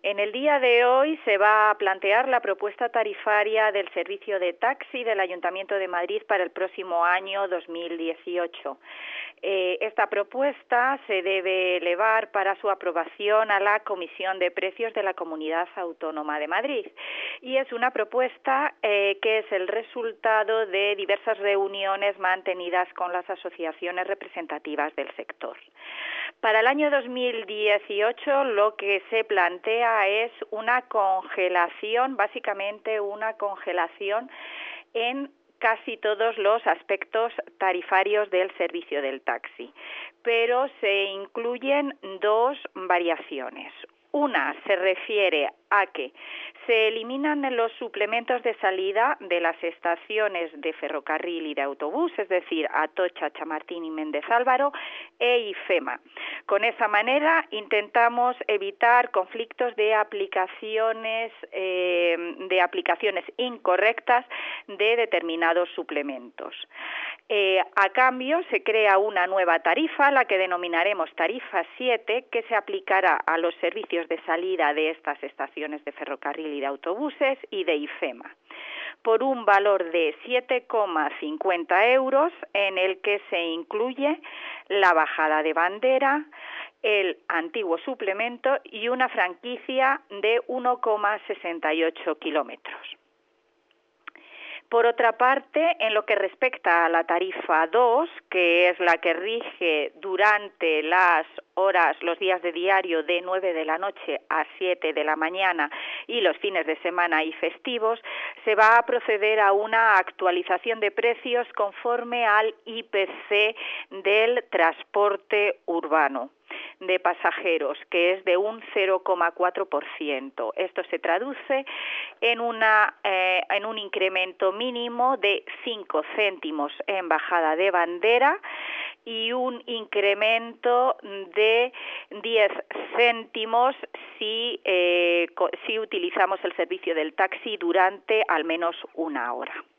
En el día de hoy se va a plantear la propuesta tarifaria del servicio de taxi del Ayuntamiento de Madrid para el próximo año 2018. Esta propuesta se debe elevar para su aprobación a la Comisión de Precios de la Comunidad Autónoma de Madrid y es una propuesta que es el resultado de diversas reuniones mantenidas con las asociaciones representativas del sector. Para el año 2018 lo que se plantea es una congelación, básicamente una congelación en casi todos los aspectos tarifarios del servicio del taxi, pero se incluyen dos variaciones. Una se refiere a que se eliminan los suplementos de salida de las estaciones de ferrocarril y de autobús, es decir, Atocha, Chamartín y Méndez Álvaro e IFEMA. Con esa manera intentamos evitar conflictos de aplicaciones incorrectas de determinados suplementos. A cambio se crea una nueva tarifa, la que denominaremos tarifa 7, que se aplicará a los servicios de salida de estas estaciones de ferrocarril y de autobuses y de IFEMA, por un valor de 7,50 euros en el que se incluye la bajada de bandera, el antiguo suplemento y una franquicia de 1,68 kilómetros. Por otra parte, en lo que respecta a la tarifa 2, que es la que rige durante las horas, los días de diario de 9 de la noche a 7 de la mañana y los fines de semana y festivos, se va a proceder a una actualización de precios conforme al IPC del transporte urbano de pasajeros, que es de un 0,4%. Esto se traduce en un incremento mínimo de 5 céntimos en bajada de bandera y un incremento de 10 céntimos si utilizamos el servicio del taxi durante al menos una hora.